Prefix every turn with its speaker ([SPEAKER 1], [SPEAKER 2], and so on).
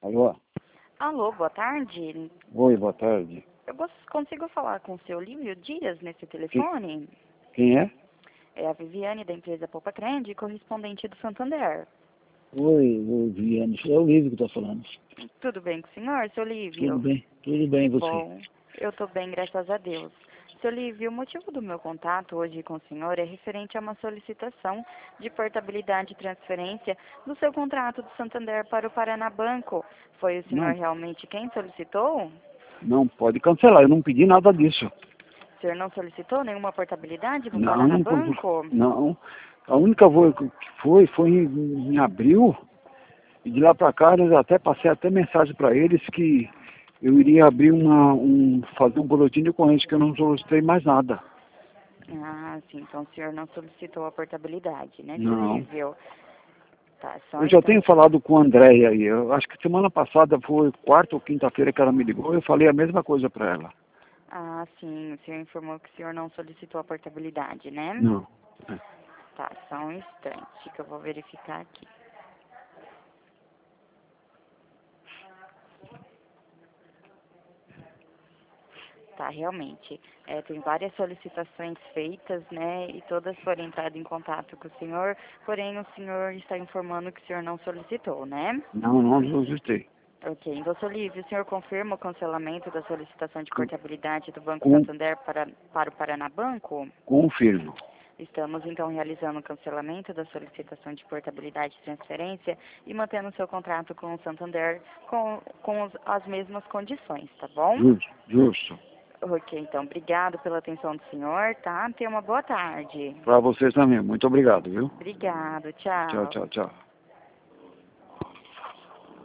[SPEAKER 1] Alô?
[SPEAKER 2] Alô, boa tarde.
[SPEAKER 1] Oi, boa tarde.
[SPEAKER 2] Consigo falar com o seu Lívio Dias nesse telefone?
[SPEAKER 1] Quem é?
[SPEAKER 2] É a Viviane da empresa Poupa Crende, correspondente do Santander.
[SPEAKER 1] Oi, Viviane. É o Lívio que está falando.
[SPEAKER 2] Tudo bem com o senhor, seu
[SPEAKER 1] Tudo
[SPEAKER 2] Lívio?
[SPEAKER 1] bem
[SPEAKER 2] Que
[SPEAKER 1] você?
[SPEAKER 2] bom. Eu estou bem, graças a Deus. Seu Lívio, o motivo do meu contato hoje com o senhor é referente a uma solicitação de portabilidade e transferência do seu contrato do Santander para o Paraná Banco. Foi o senhor
[SPEAKER 1] Não,
[SPEAKER 2] realmente quem solicitou?
[SPEAKER 1] não pode cancelar, eu não pedi nada disso.
[SPEAKER 2] O senhor não solicitou nenhuma portabilidade para o
[SPEAKER 1] Não,
[SPEAKER 2] Paraná
[SPEAKER 1] não,
[SPEAKER 2] Banco?
[SPEAKER 1] não. A única vez que foi em abril, e de lá para cá eu até passei até mensagem para eles que eu iria abrir fazer um boletim de ocorrência, que eu não solicitei mais nada.
[SPEAKER 2] Ah, sim. Então o senhor não solicitou a portabilidade, né, seu
[SPEAKER 1] Não.
[SPEAKER 2] Lívio? Tá, só um
[SPEAKER 1] Eu já tenho
[SPEAKER 2] instante.
[SPEAKER 1] falado com a Andréia aí. Eu acho que semana passada foi quarta ou quinta-feira que ela me ligou. Eu falei a mesma coisa para ela.
[SPEAKER 2] Ah, sim. O senhor informou que o senhor não solicitou a portabilidade, né?
[SPEAKER 1] Não. É.
[SPEAKER 2] Tá, só um instante que eu vou verificar aqui. Tá, realmente. Tem várias solicitações feitas, né? E todas foram entradas em contato com o senhor, porém o senhor está informando que o senhor não solicitou, né?
[SPEAKER 1] Não solicitei.
[SPEAKER 2] Ok, então, seu Lívio, o senhor confirma o cancelamento da solicitação de
[SPEAKER 1] C-
[SPEAKER 2] portabilidade do Banco
[SPEAKER 1] Com,
[SPEAKER 2] Santander para o Paraná Banco?
[SPEAKER 1] confirmo.
[SPEAKER 2] Estamos, então, realizando o cancelamento da solicitação de portabilidade e transferência e mantendo seu contrato com o Santander com as mesmas condições, tá bom?
[SPEAKER 1] Justo.
[SPEAKER 2] Ok, então, obrigado pela atenção do senhor, tá? Tenha uma boa tarde.
[SPEAKER 1] Para vocês também. Muito obrigado, viu?
[SPEAKER 2] Obrigado,
[SPEAKER 1] Tchau,
[SPEAKER 2] tchau.
[SPEAKER 1] tchau, tchau.